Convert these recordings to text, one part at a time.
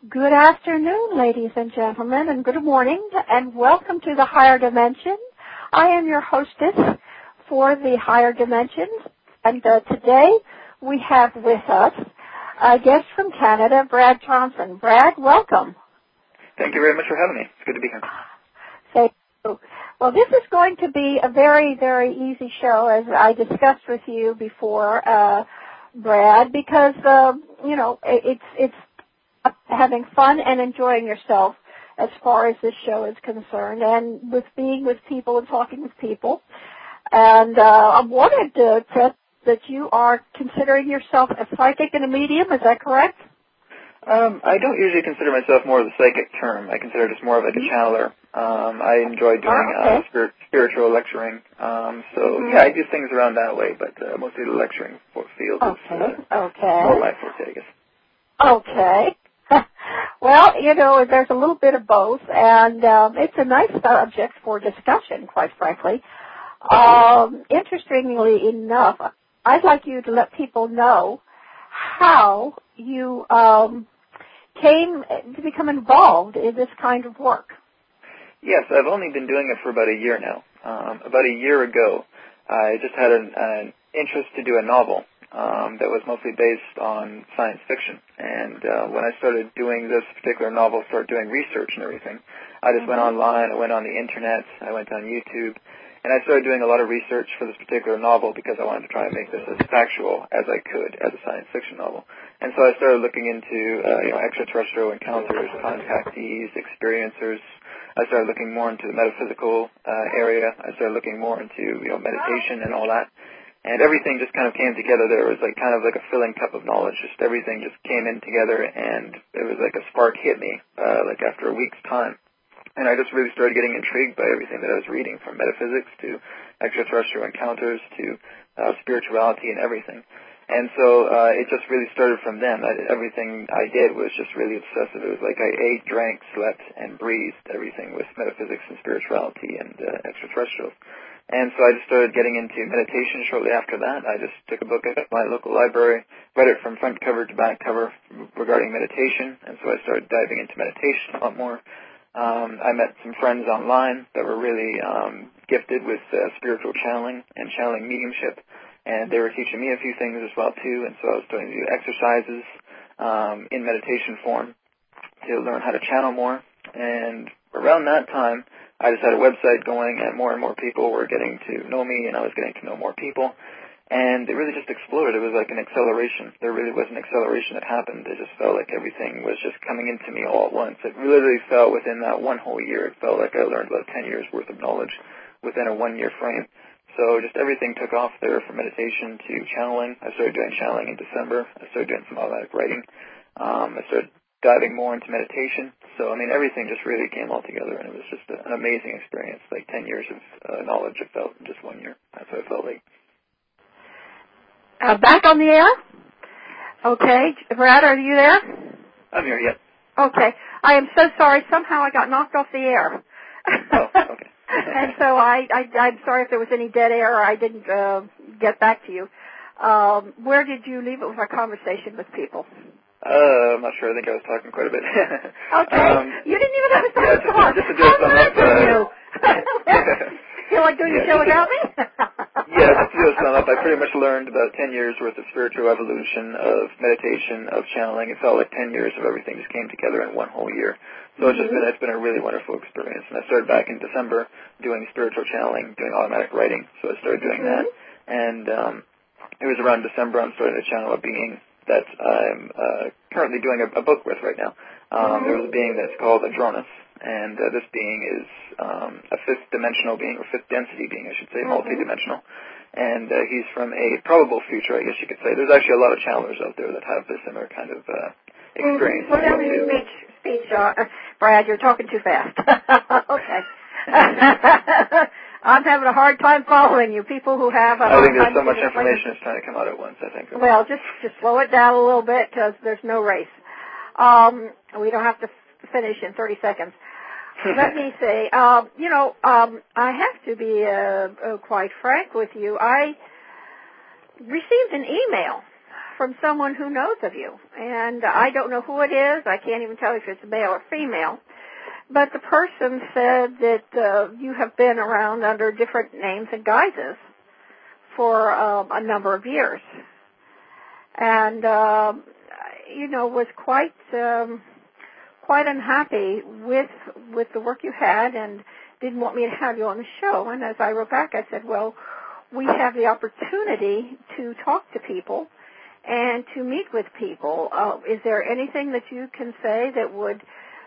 Good afternoon, ladies and gentlemen, and good morning, and welcome to the Higher Dimension. I am your hostess for the Higher Dimensions, and today we have with us a guest from Canada, Brad Johnson. Brad, welcome. Thank you very much for having me. It's good to be here. Thank you. Well, this is going to be a very, very easy show, as I discussed with you before, Brad, because, it's having fun and enjoying yourself as far as this show is concerned, and with being with people and talking with people. And I wanted to test that you are considering yourself a psychic and a medium. Is that correct? I don't usually consider myself more of the psychic term. I consider just more of like a channeler. I enjoy doing spiritual lecturing. Yeah, I do things around that way, but mostly the lecturing field is more my forte, I guess. Okay. Well, there's a little bit of both, and it's a nice subject for discussion, quite frankly. Interestingly enough, I'd like you to let people know how you came to become involved in this kind of work. Yes, I've only been doing it for about a year now. About a year ago, I just had an interest to do a novel that was mostly based on science fiction. And when I started doing this particular novel, started doing research and everything, I just went online, I went on the internet, I went on YouTube, and I started doing a lot of research for this particular novel because I wanted to try and make this as factual as I could as a science fiction novel. And so I started looking into extraterrestrial encounters, contactees, experiencers. I started looking more into the metaphysical area. I started looking more into meditation and all that. And everything just kind of came together. There was kind of like a filling cup of knowledge. Just everything just came in together, and it was like a spark hit me after a week's time. And I just really started getting intrigued by everything that I was reading, from metaphysics to extraterrestrial encounters to spirituality and everything. And so it just really started from then. Everything I did was just really obsessive. It was like I ate, drank, slept, and breathed everything with metaphysics and spirituality and extraterrestrials. And so I just started getting into meditation shortly after that. I just took a book at my local library, read it from front cover to back cover regarding meditation, and so I started diving into meditation a lot more. I met some friends online that were really gifted with spiritual channeling and channeling mediumship, and they were teaching me a few things as well too, and so I was starting to do exercises in meditation form to learn how to channel more. And around that time, I just had a website going, and more people were getting to know me, and I was getting to know more people. And it really just exploded. It was like an acceleration. There really was an acceleration that happened. It just felt like everything was just coming into me all at once. It literally felt within that one whole year. It felt like I learned about 10 years' worth of knowledge within a 1-year frame. So just everything took off there, from meditation to channeling. I started doing channeling in December. I started doing some automatic writing. I started diving more into meditation. So, everything just really came all together, and it was just an amazing experience. Like 10 years of knowledge, it felt in just 1 year. That's what it felt like. Back on the air? Okay. Brad, are you there? I'm here, yep. Okay. I am so sorry. Somehow I got knocked off the air. Oh, okay. And so I'm sorry if there was any dead air or I didn't get back to you. Where did you leave it with our conversation with people? I'm not sure. I think I was talking quite a bit. Okay. You didn't even have a time to talk. Just to do a sum up. You like doing the show without me? Yeah, just to do a sum up, I pretty much learned about 10 years worth of spiritual evolution, of meditation, of channeling. It felt like 10 years of everything just came together in one whole year. So it's been a really wonderful experience. And I started back in December doing spiritual channeling, doing automatic writing. So I started doing that. And it was around December I'm starting to channel a being that I'm currently doing a book with right now. There was a being that's called Adronis, and this being is a fifth dimensional being, or fifth density being, I should say, multidimensional. And he's from a probable future, I guess you could say. There's actually a lot of channelers out there that have this similar kind of experience. Slow down your speech, Brad. You're talking too fast. Okay. I'm having a hard time following you. People who have I think there's so much information that's trying to come out at once, I think. Well, just slow it down a little bit, because there's no race. We don't have to finish in 30 seconds. Let me say, I have to be quite frank with you. I received an email from someone who knows of you. And I don't know who it is. I can't even tell if it's male or female. But the person said that you have been around under different names and guises for a number of years. And, was quite unhappy with the work you had and didn't want me to have you on the show. And as I wrote back, I said, well, we have the opportunity to talk to people and to meet with people. Is there anything that you can say that would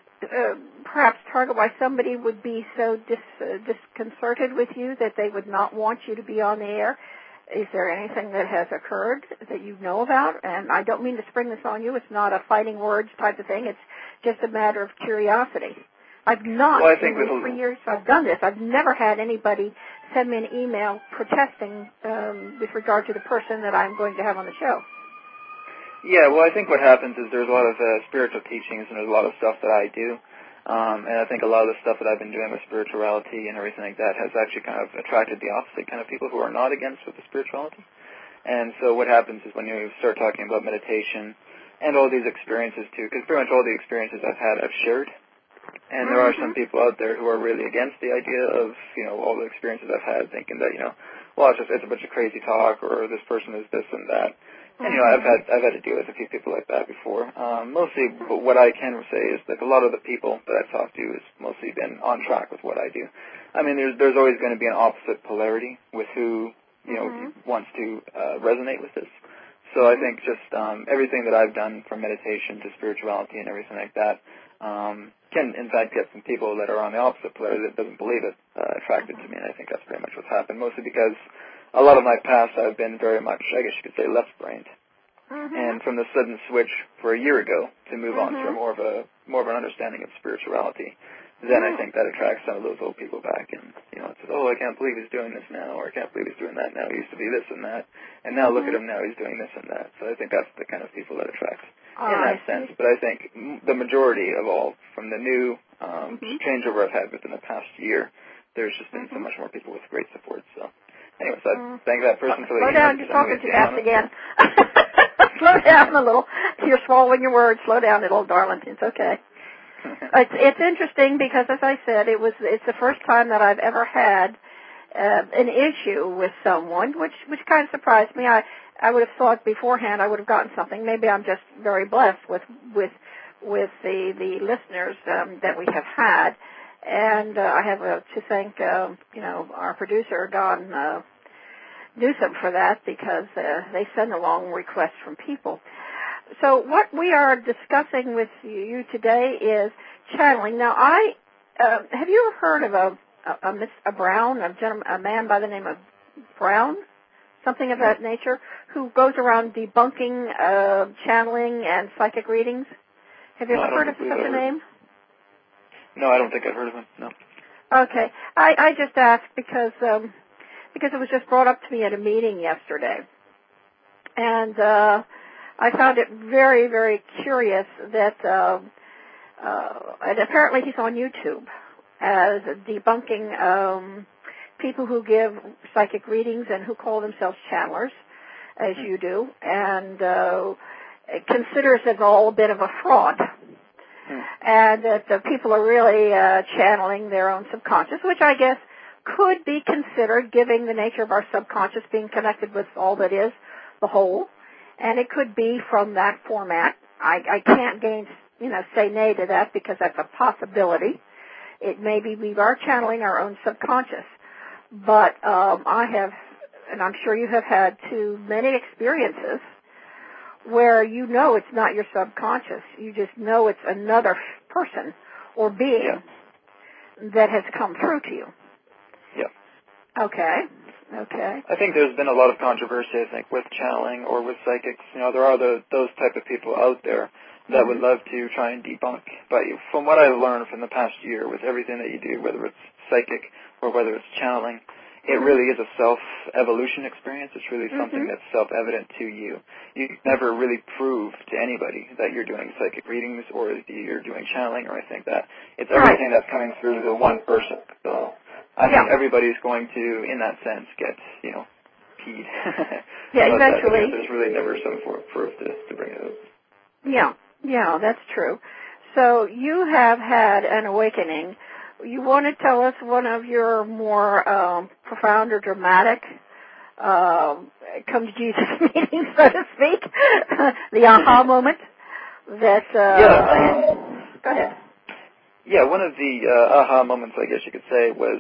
perhaps target why somebody would be so disconcerted with you that they would not want you to be on the air? Is there anything that has occurred that you know about? And I don't mean to spring this on you. It's not a fighting words type of thing. It's just a matter of curiosity. I've not, in the 3 years I've done this, I've never had anybody send me an email protesting with regard to the person that I'm going to have on the show. Yeah, well, I think what happens is there's a lot of spiritual teachings and there's a lot of stuff that I do. And I think a lot of the stuff that I've been doing with spirituality and everything like that has actually kind of attracted the opposite kind of people who are not against with the spirituality. And so what happens is when you start talking about meditation and all these experiences too, because pretty much all the experiences I've had I've shared. And there are some people out there who are really against the idea of, all the experiences I've had, thinking that, well, it's a bunch of crazy talk, or this person is this and that. And, I've had to deal with a few people like that before. Mostly what I can say is that a lot of the people that I've talked to has mostly been on track with what I do. I mean, there's always going to be an opposite polarity with who, wants to resonate with this. So I think just everything that I've done from meditation to spirituality and everything like that can, in fact, get some people that are on the opposite polarity that doesn't believe it attracted to me, and I think that's pretty much what's happened, mostly because a lot of my past I've been very much, I guess you could say, left-brained. And from the sudden switch for a year ago to move on to more of an understanding of spirituality, then I think that attracts some of those old people back, and, it says, oh, I can't believe he's doing this now, or I can't believe he's doing that now, he used to be this and that, and now look at him now, he's doing this and that. So I think that's the kind of people that attracts in that sense. But I think the majority of all, from the new changeover I've had within the past year, there's just been so much more people with great support. So anyway, so I thank that person for the Slow down, you're talking too fast again. Slow down a little. You're swallowing your words. Slow down, little darling. It's okay. It's interesting because, as I said, it's the first time that I've ever had an issue with someone, which kind of surprised me. I would have thought beforehand I would have gotten something. Maybe I'm just very blessed with the listeners that we have had, and I have to thank our producer Don Newsom for that, because they send along requests from people. So what we are discussing with you today is channeling. Now, have you ever heard of a Brown, a man by the name of Brown, something of that nature, who goes around debunking channeling and psychic readings? Have you ever heard of such a name? No, I don't think I've heard of him. No. Okay, I just asked because it was just brought up to me at a meeting yesterday, and I found it very, very curious that, and apparently he's on YouTube as debunking people who give psychic readings and who call themselves channelers, as you do, and considers it all a bit of a fraud. And that the people are really channeling their own subconscious, which I guess could be considered, given the nature of our subconscious being connected with all that is, the whole. And it could be from that format. I can't say nay to that, because that's a possibility. It may be we are channeling our own subconscious. But I have, and I'm sure you have had too, many experiences where it's not your subconscious. You just know it's another person or being that has come through to you. Yeah. Okay. I think there's been a lot of controversy, with channeling or with psychics. There are those type of people out there that would love to try and debunk. But from what I've learned from the past year, with everything that you do, whether it's psychic or whether it's channeling, it really is a self-evolution experience. It's really something that's self-evident to you. You can never really prove to anybody that you're doing psychic readings or that you're doing channeling or anything like that. It's everything that's coming through the one person. So I think everybody's going to, in that sense, get, heed. Yeah, eventually. There's really never some proof to bring it up. Yeah, that's true. So you have had an awakening. You want to tell us one of your more profound or dramatic come to Jesus meetings, so to speak, the aha moment that, go ahead. Yeah, one of the aha moments, I guess you could say, was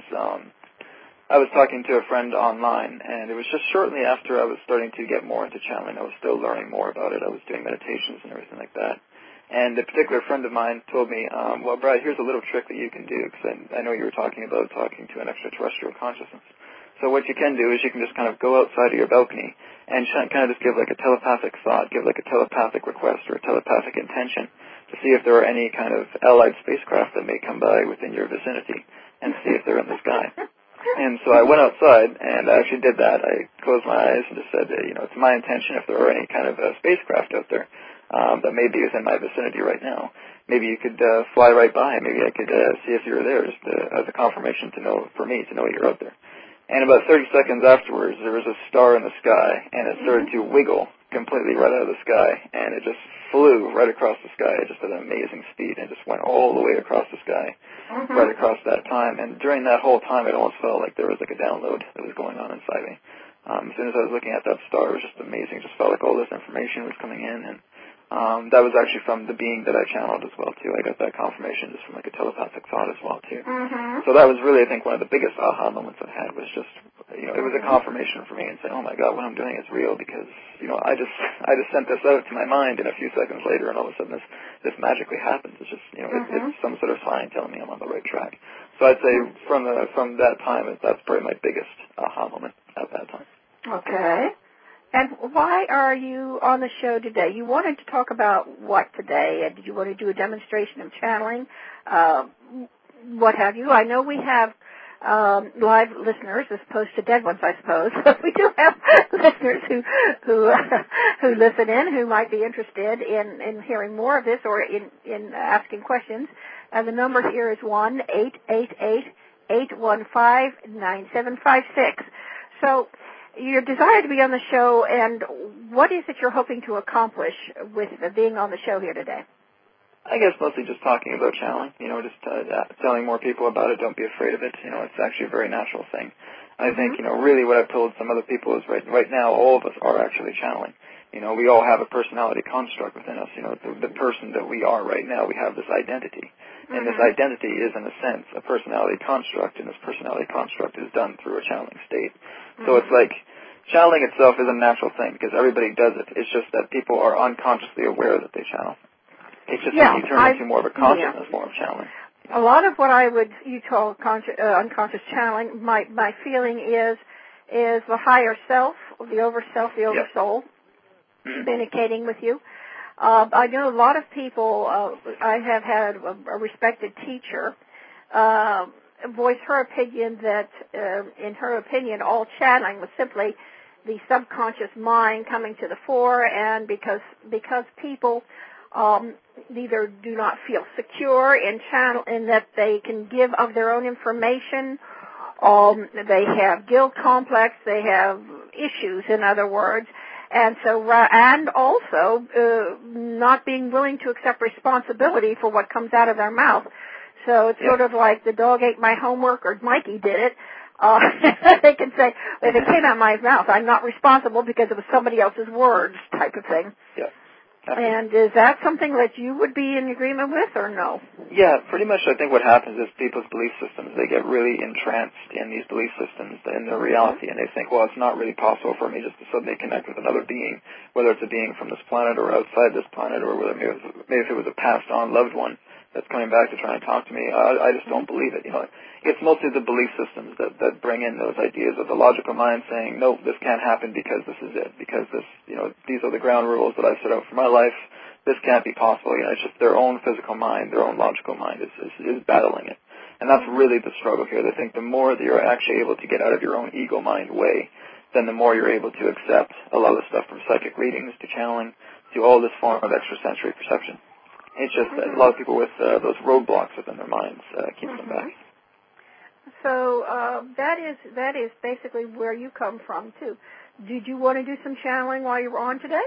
I was talking to a friend online, and it was just shortly after I was starting to get more into channeling. I was still learning more about it. I was doing meditations and everything like that. And a particular friend of mine told me, well, Brad, here's a little trick that you can do, because I know you were talking about talking to an extraterrestrial consciousness. So what you can do is you can just kind of go outside of your balcony and kind of just give like a telepathic thought, give like a telepathic request or a telepathic intention to see if there are any kind of allied spacecraft that may come by within your vicinity and see if they're in the sky. And so I went outside, and I actually did that. I closed my eyes and just said, it's my intention if there are any kind of spacecraft out there that may be within my vicinity right now. Maybe you could fly right by. Maybe I could see if you were there, just as a confirmation for me to know you're out there. And about 30 seconds afterwards, there was a star in the sky, and it started to wiggle completely right out of the sky, and it just flew right across the sky at just an amazing speed, and just went all the way across the sky, right across that time. And during that whole time, it almost felt like there was like a download that was going on inside me. As soon as I was looking at that star, it was just amazing. It just felt like all this information was coming in, and that was actually from the being that I channeled as well, too. I got that confirmation just from like a telepathic thought as well, too. So that was really, I think, one of the biggest aha moments I had was just, it was a confirmation for me and saying, oh my God, what I'm doing is real because, I just sent this out to my mind, and a few seconds later, and all of a sudden this magically happens. It's just, it's some sort of sign telling me I'm on the right track. So I'd say from that time, that's probably my biggest aha moment at that time. Okay. And why are you on the show today? You wanted to talk about what today? Did you want to do a demonstration of channeling? What have you? I know we have live listeners as opposed to dead ones, I suppose. We do have listeners who listen in who might be interested in hearing more of this or in asking questions. The number here is 1-888-815-9756. So your desire to be on the show, and what is it you're hoping to accomplish with being on the show here today? I guess mostly just talking about channeling, just telling more people about it. Don't be afraid of it. It's actually a very natural thing. I think, really what I've told some other people is right now all of us are actually channeling. We all have a personality construct within us. The person that we are right now, we have this identity. And this identity is, in a sense, a personality construct, and this personality construct is done through a channeling state. So it's like channeling itself is a natural thing because everybody does it. It's just that people are unconsciously aware that they channel. It's just that you turn into more of a consciousness form of channeling. A lot of what you call unconscious channeling, my feeling is the higher self, the overself, the oversoul, communicating with you. I know a lot of people, I have had a respected teacher voice her opinion that, in her opinion, all channeling was simply the subconscious mind coming to the fore, and because people either do not feel secure in that they can give of their own information, they have guilt complex, they have issues, in other words. And also not being willing to accept responsibility for what comes out of their mouth. So it's sort of like the dog ate my homework or Mikey did it. They can say, if it came out of my mouth, I'm not responsible because it was somebody else's words type of thing. Yeah. And is that something that you would be in agreement with or no? Yeah, pretty much I think what happens is people's belief systems, they get really entranced in these belief systems, in their reality, and they think, well, it's not really possible for me just to suddenly connect with another being, whether it's a being from this planet or outside this planet, or whether maybe if it was a passed-on loved one that's coming back to try and talk to me. I just don't believe it. It's mostly the belief systems that bring in those ideas of the logical mind saying, no, this can't happen because this is it, because this, these are the ground rules that I've set out for my life. This can't be possible. It's just their own physical mind, their own logical mind is battling it. And that's really the struggle here. They think the more that you're actually able to get out of your own ego mind way, then the more you're able to accept a lot of the stuff from psychic readings to channeling to all this form of extrasensory perception. It's just that a lot of people with those roadblocks within their minds keep them back. So that is basically where you come from too. Did you want to do some channeling while you were on today?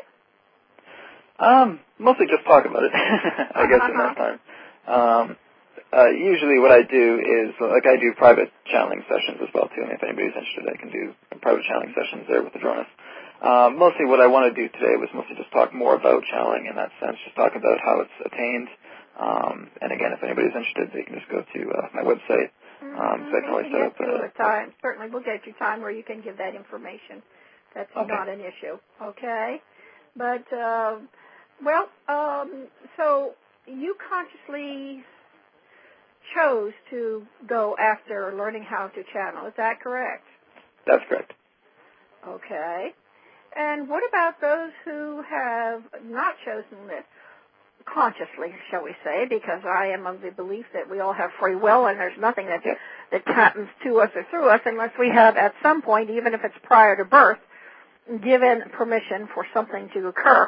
Mostly just talk about it, I guess, in that time. Usually what I do is, like, I do private channeling sessions as well, too, and if anybody's interested, I can do private channeling sessions there with the Dronas. Mostly what I want to do today was mostly just talk more about channeling in that sense, just talk about how it's attained. And again, if anybody's interested, they can just go to my website. So I can always set up a time. Certainly, we'll get you time where you can give that information. That's not an issue, okay? But, so you consciously chose to go after learning how to channel. Is that correct? That's correct. Okay. And what about those who have not chosen this consciously, shall we say, because I am of the belief that we all have free will and there's nothing that happens to us or through us unless we have at some point, even if it's prior to birth, given permission for something to occur.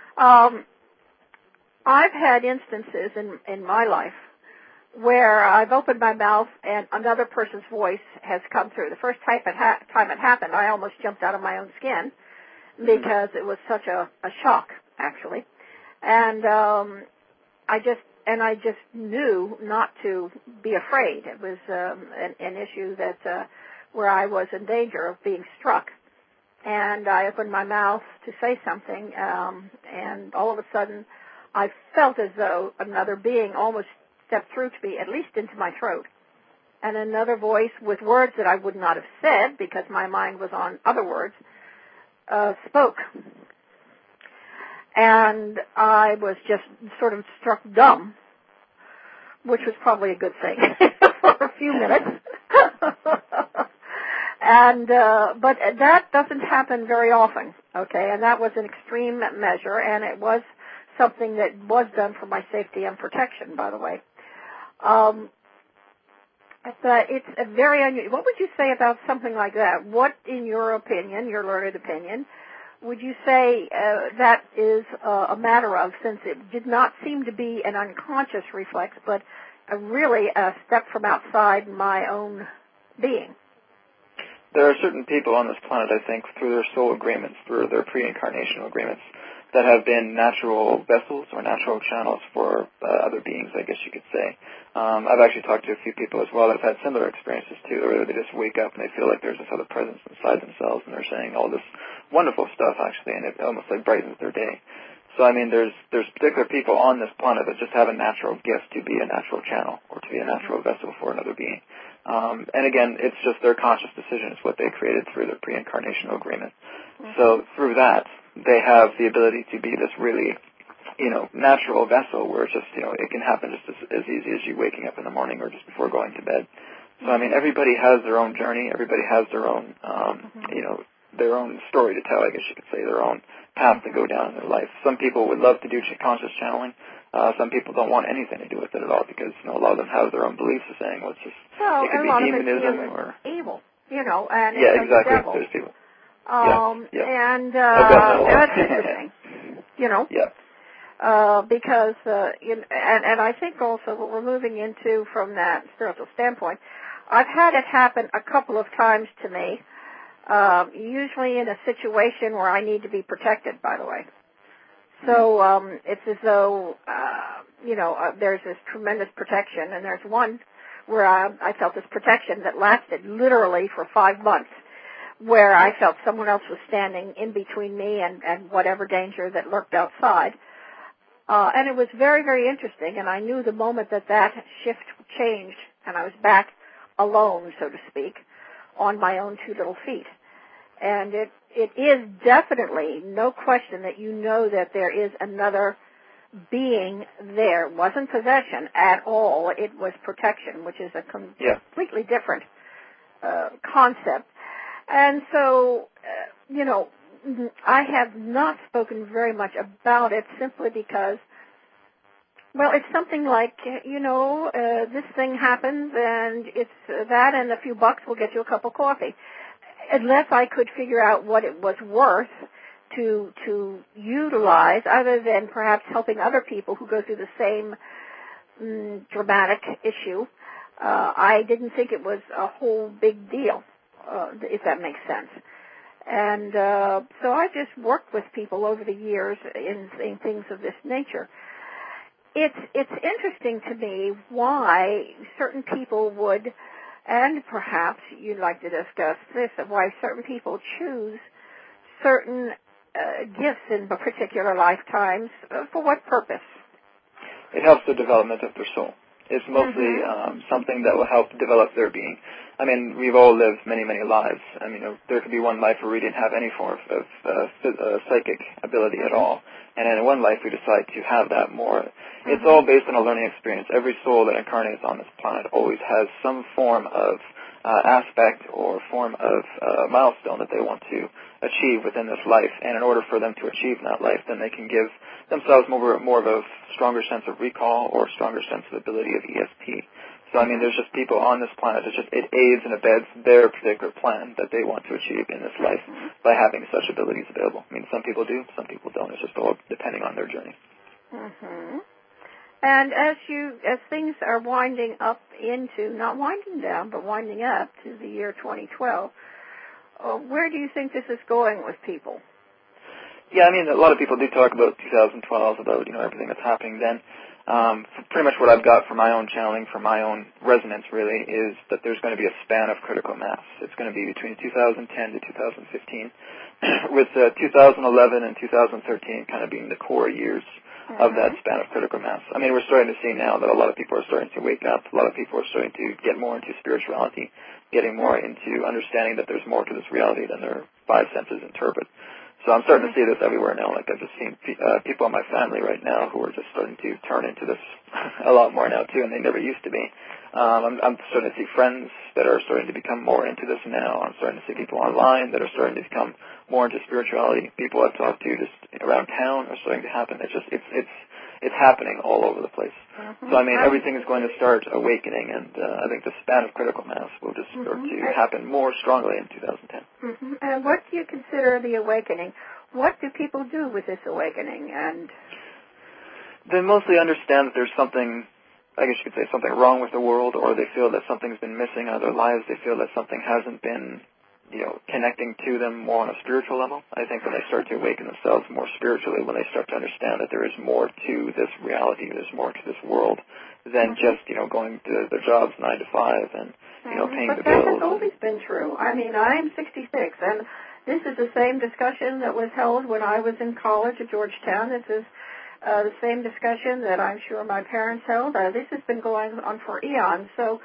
I've had instances in my life where I've opened my mouth and another person's voice has come through. The first time it happened, I almost jumped out of my own skin because it was such a shock, actually. And I just knew not to be afraid. It was an issue that where I was in danger of being struck. And I opened my mouth to say something, and all of a sudden I felt as though another being almost stepped through to me, at least into my throat. And another voice with words that I would not have said because my mind was on other words, spoke. And I was just sort of struck dumb, which was probably a good thing for a few minutes. But that doesn't happen very often, okay? And that was an extreme measure, and it was something that was done for my safety and protection, by the way. It's a very unusual. What would you say about something like that? What, in your opinion, your learned opinion, would you say that is a matter of, since it did not seem to be an unconscious reflex, but really a step from outside my own being? There are certain people on this planet, I think, through their soul agreements, through their pre-incarnational agreements, that have been natural vessels or natural channels for other beings, I guess you could say. I've actually talked to a few people as well that have had similar experiences too, where they just wake up and they feel like there's this other presence inside themselves, and they're saying all this wonderful stuff, actually, and it almost like brightens their day. So, I mean, there's particular people on this planet that just have a natural gift to be a natural channel or to be a natural vessel for another being. And again, it's just their conscious decision. It's what they created through their pre-incarnational agreement. So through that, they have the ability to be this really, natural vessel where it's just, it can happen just as easy as you waking up in the morning or just before going to bed. So, I mean, everybody has their own journey. Everybody has their own, their own story to tell, I guess you could say, their own path to go down in their life. Some people would love to do conscious channeling. Some people don't want anything to do with it at all because, a lot of them have their own beliefs of saying, well, it's just, it could be demonism or evil, and yeah, it's exactly. Like the devil. There's people. And that's interesting, because, and I think also what we're moving into from that spiritual standpoint, I've had it happen a couple of times to me, usually in a situation where I need to be protected, by the way. So it's as though, there's this tremendous protection, and there's one where I felt this protection that lasted literally for 5 months, where I felt someone else was standing in between me and whatever danger that lurked outside. And it was very, very interesting, and I knew the moment that shift changed and I was back alone, so to speak, on my own 2 little feet. And it is definitely no question that that there is another being there. It wasn't possession at all. It was protection, which is a completely different concept. And so, I have not spoken very much about it simply because, well, it's something like, this thing happens and it's that and a few bucks will get you a cup of coffee. Unless I could figure out what it was worth to utilize, other than perhaps helping other people who go through the same dramatic issue, I didn't think it was a whole big deal, if that makes sense. And so I just worked with people over the years in things of this nature. It's interesting to me why certain people would, and perhaps you'd like to discuss this, of why certain people choose certain gifts in particular lifetimes. For what purpose? It helps the development of their soul. It's mostly something that will help develop their being. I mean, we've all lived many, many lives. I mean, there could be one life where we didn't have any form of psychic ability at all. And in one life we decide to have that more. It's all based on a learning experience. Every soul that incarnates on this planet always has some form of aspect or form of milestone that they want to achieve within this life. And in order for them to achieve that life, then they can give themselves more of a stronger sense of recall or stronger sense of ability of ESP. So, I mean, there's just people on this planet. It aids and abets their particular plan that they want to achieve in this life by having such abilities available. I mean, some people do, some people don't. It's just all depending on their journey. And as things are winding up into, not winding down, but winding up to the year 2012, where do you think this is going with people? Yeah, I mean, a lot of people do talk about 2012, about, everything that's happening then. Pretty much what I've got for my own channeling, for my own resonance, really, is that there's going to be a span of critical mass. It's going to be between 2010 to 2015, with 2011 and 2013 kind of being the core years of that span of critical mass. I mean, we're starting to see now that a lot of people are starting to wake up. A lot of people are starting to get more into spirituality, getting more into understanding that there's more to this reality than their five senses interpret. So I'm starting to see this everywhere now. Like, I've just seen people in my family right now who are just starting to turn into this a lot more now, too, and they never used to be. I'm starting to see friends that are starting to become more into this now. I'm starting to see people online that are starting to become more into spirituality. People I've talked to just around town are starting to happen. It's happening all over the place. So, I mean, everything is going to start awakening, and I think the span of critical mass will just start to happen more strongly in 2010. And what do you consider the awakening? What do people do with this awakening? And they mostly understand that there's something, I guess you could say, something wrong with the world, or they feel that something's been missing out of their lives. They feel that something hasn't been, connecting to them more on a spiritual level. I think when they start to awaken themselves more spiritually, when they start to understand that there is more to this reality, there's more to this world than just, going to their jobs 9 to 5 and, paying the bills. But that has always been true. I mean, I'm 66, and this is the same discussion that was held when I was in college at Georgetown. This is the same discussion that I'm sure my parents held. This has been going on for eons. So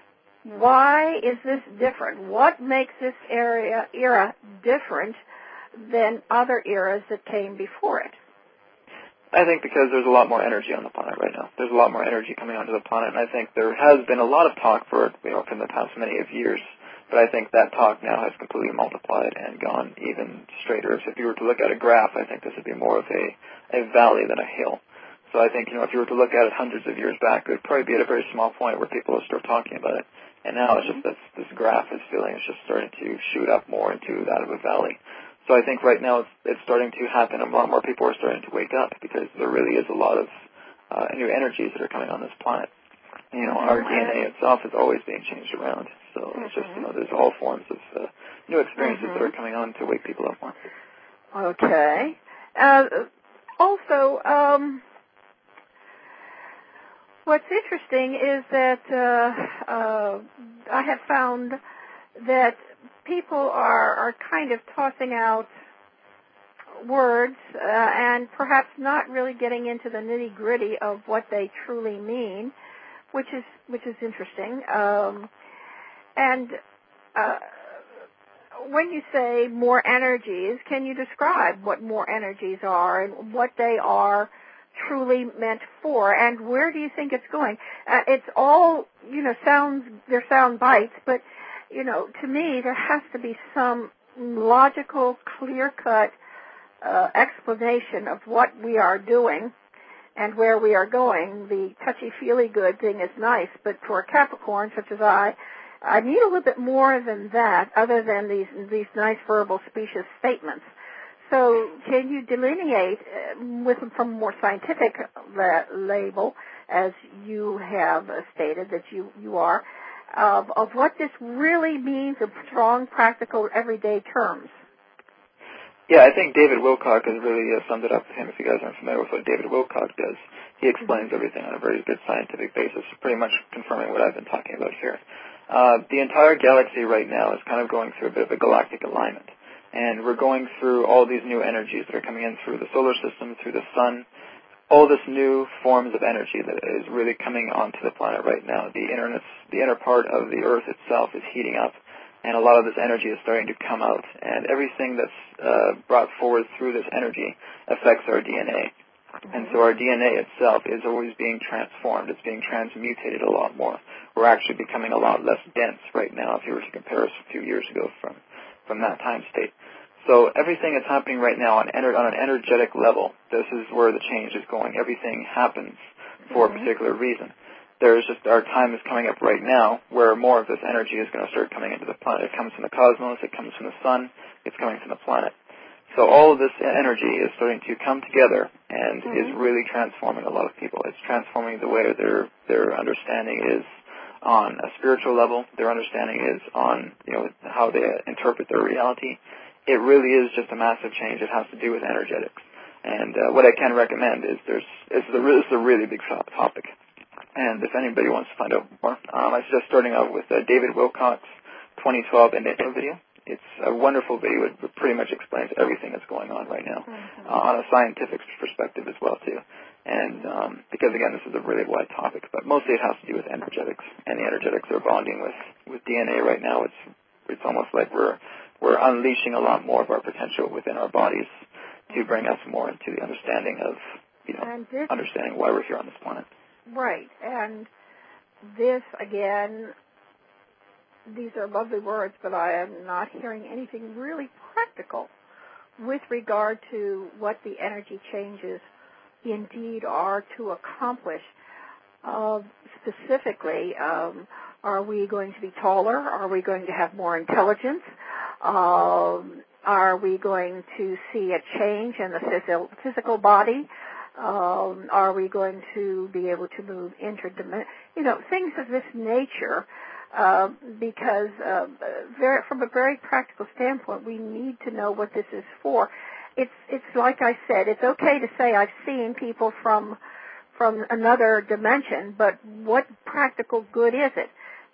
why is this different? What makes this era different than other eras that came before it? I think because there's a lot more energy on the planet right now. There's a lot more energy coming onto the planet, and I think there has been a lot of talk for it, from the past many of years. But I think that talk now has completely multiplied and gone even straighter. If you were to look at a graph, I think this would be more of a valley than a hill. So I think, if you were to look at it hundreds of years back, it would probably be at a very small point where people would start talking about it. And now it's just this graph is feeling it's just starting to shoot up more into that of a valley. So I think right now it's starting to happen. A lot more people are starting to wake up because there really is a lot of new energies that are coming on this planet. Our DNA itself is always being changed around. So it's just, there's all forms of new experiences that are coming on to wake people up more. Okay. Also, what's interesting is that I have found that people are kind of tossing out words and perhaps not really getting into the nitty-gritty of what they truly mean, which is interesting. And when you say more energies, can you describe what more energies are and what they are truly meant for, and where do you think it's going? It's all, they're sound bites, but, to me, there has to be some logical, clear-cut explanation of what we are doing and where we are going. The touchy-feely-good thing is nice, but for a Capricorn such as I need a little bit more than that, other than these nice verbal specious statements. So can you delineate from a more scientific label, as you have stated that you are, of what this really means in strong, practical, everyday terms? Yeah, I think David Wilcock has really summed it up for him. If you guys aren't familiar with what David Wilcock does, he explains everything on a very good scientific basis, pretty much confirming what I've been talking about here. The entire galaxy right now is kind of going through a bit of a galactic alignment. And we're going through all these new energies that are coming in through the solar system, through the sun, all this new forms of energy that is really coming onto the planet right now. The inner part of the Earth itself is heating up, and a lot of this energy is starting to come out. And everything that's brought forward through this energy affects our DNA. And so our DNA itself is always being transformed. It's being transmutated a lot more. We're actually becoming a lot less dense right now if you were to compare us a few years ago from that time state. So everything that's happening right now on an energetic level, this is where the change is going. Everything happens for a particular reason. There's just our time is coming up right now where more of this energy is going to start coming into the planet. It comes from the cosmos, it comes from the sun, it's coming from the planet. So all of this energy is starting to come together and is really transforming a lot of people. It's transforming the way their understanding is on a spiritual level. Their understanding is on how they interpret their reality. It really is just a massive change. It has to do with energetics. And what I can recommend is it's a really big topic. And if anybody wants to find out more, I suggest starting out with David Wilcock's 2012 Enigma video. It's a wonderful video. It pretty much explains everything that's going on right now on a scientific perspective as well, too. And because, again, this is a really wide topic, but mostly it has to do with energetics. And the energetics are bonding with DNA right now. It's almost like we're unleashing a lot more of our potential within our bodies to bring us more into the understanding of, understanding why we're here on this planet. Right. And this, again, these are lovely words, but I am not hearing anything really practical with regard to what the energy changes indeed are to accomplish. Specifically, are we going to be taller? Are we going to have more intelligence? Are we going to see a change in the physical body? Are we going to be able to move interdimensional? Things of this nature, because from a very practical standpoint, we need to know what this is for. It's like I said, it's okay to say I've seen people from another dimension, but what practical good is it?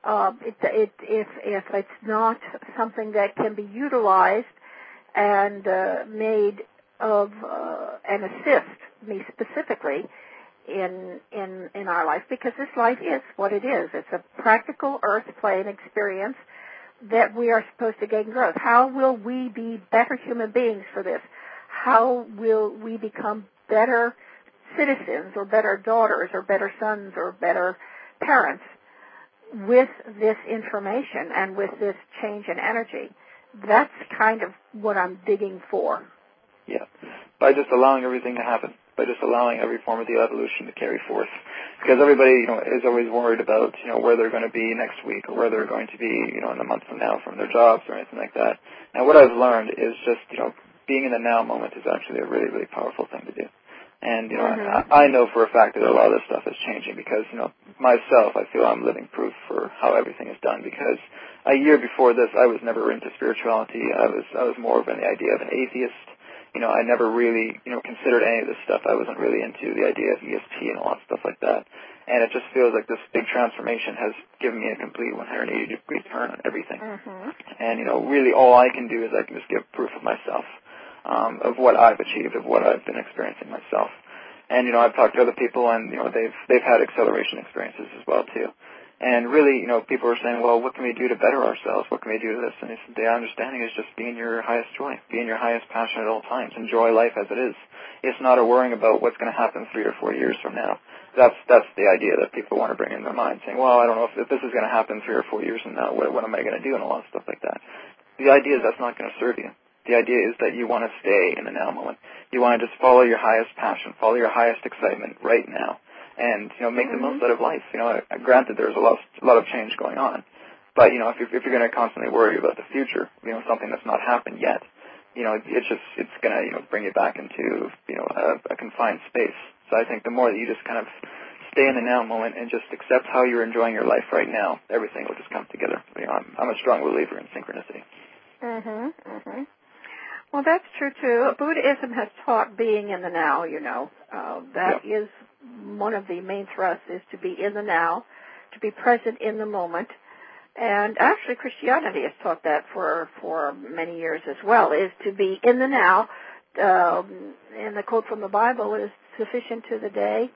If it's not something that can be utilized and made of and assist me specifically in our life, because this life is what it is. It's a practical earth plane experience that we are supposed to gain growth. How will we be better human beings for this? How will we become better citizens or better daughters or better sons or better parents with this information and with this change in energy? That's kind of what I'm digging for. Yeah, by just allowing everything to happen, by just allowing every form of the evolution to carry forth. Because everybody, is always worried about, where they're going to be next week or where they're going to be, in a month from now from their jobs or anything like that. And what I've learned is just, being in the now moment is actually a really, really powerful thing to do. And, I know for a fact that a lot of this stuff is changing because, myself, I feel I'm living proof for how everything is done because a year before this, I was never into spirituality. I was more of the idea of an atheist. I never really, considered any of this stuff. I wasn't really into the idea of ESP and a lot of stuff like that. And it just feels like this big transformation has given me a complete 180-degree turn on everything. And, really all I can do is I can just give proof of myself, of what I've achieved, of what I've been experiencing myself. And, I've talked to other people and, they've had acceleration experiences as well, too. And really, people are saying, well, what can we do to better ourselves? What can we do to this? And the understanding is just be in your highest joy, be in your highest passion at all times. Enjoy life as it is. It's not a worrying about what's going to happen 3 or 4 years from now. That's the idea that people want to bring in their mind, saying, well, I don't know if this is going to happen 3 or 4 years from now. What am I going to do? And a lot of stuff like that. The idea is that's not going to serve you. The idea is that you want to stay in the now moment. You want to just follow your highest passion, follow your highest excitement right now. And, make the most out of life. Granted, there's a lot of change going on. But, if you're going to constantly worry about the future, something that's not happened yet, it's going to, bring you back into, a confined space. So I think the more that you just kind of stay in the now moment and just accept how you're enjoying your life right now, everything will just come together. I'm a strong believer in synchronicity. Well, that's true, too. Buddhism has taught being in the now, you know. That is one of the main thrusts, is to be in the now, to be present in the moment. And actually Christianity has taught that for many years as well, is to be in the now. And the quote from the Bible is sufficient to the day,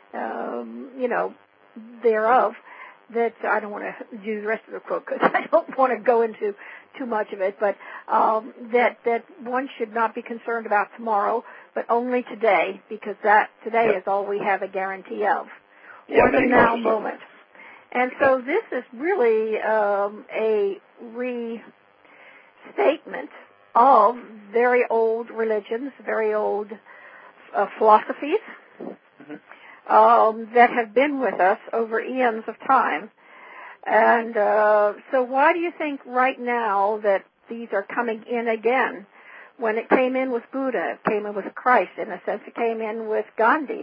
thereof. That I don't want to do the rest of the quote because I don't want to go into too much of it, but that one should not be concerned about tomorrow, but only today, because that today is all we have a guarantee of, or the now moment. And so this is really a restatement of very old religions, very old philosophies that have been with us over eons of time. And so why do you think right now that these are coming in again? When it came in with Buddha, it came in with Christ. In a sense, it came in with Gandhi.